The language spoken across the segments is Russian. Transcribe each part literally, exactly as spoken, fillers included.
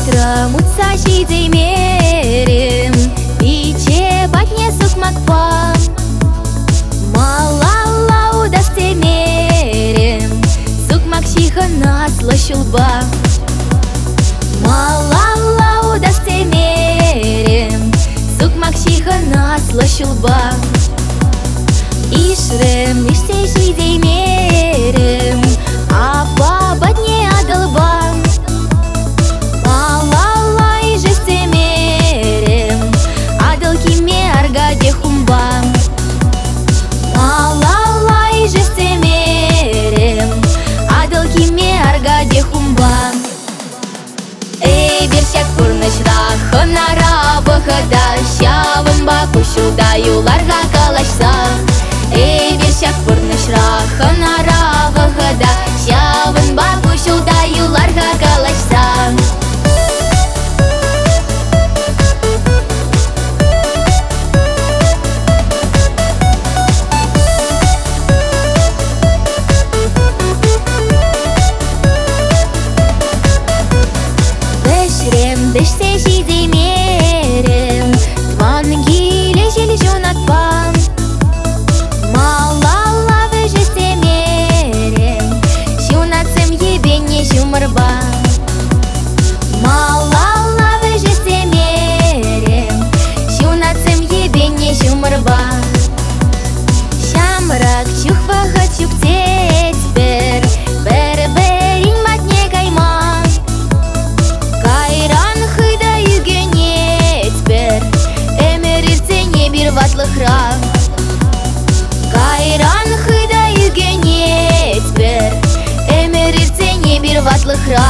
Отырмутса шидей мерем, Биче батне сукмакпа. Малалау дастемерем, Сукмак шихана слышулба. Малалау дастемерем, Сукмак шихана слышулба. Ишрем иште шидей мерем, Апа батне адылба. Малалай жестемерем, Адыл киме аргаде хумба. Малалай жестемерем, Адыл киме аргаде хумба. Эй, бершак пурнышра, хонара бахада, Шавын баку шулда юларга калашса. Эй, бершак пурнышра, хонара бахада, Шавын баку шулда юларга калашса. Дыште шидей мерем, Твангиле жел жонатпам. Малала вежесте мерем, Жонатсем ебене жумырба. Малала вежесте мерем, Жонатсем ебене жумырба. Шамрак чухваха чуктеть бер, Бер-берин матне кайма. Ватлыхра Кайран хыда югенет бер, Эмерирцене бир ватлыхра.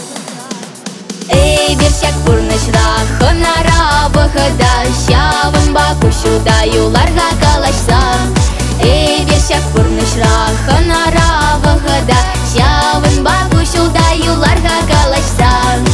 Эй, бершак пурнышра, хонара бахада, Шавын баку шулда юларга калашса. Эй, бершак пурнышра, хонара бахада, Шавын баку шулда юларга калашса.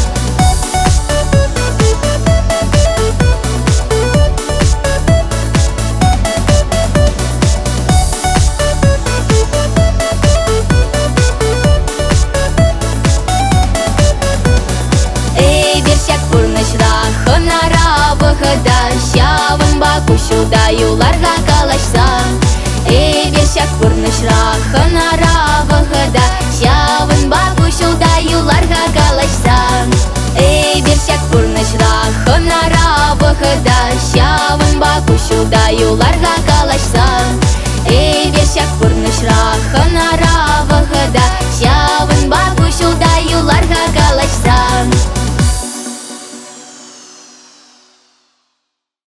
Хонара бахада, Шавын баку шулда юларга калашса. Эй, бершак пурнышра, хонара бахада, Шавын баку шулда юларга калашса. Эй, бершак пурнышра, хонара бахада, Шавын баку шулда юларга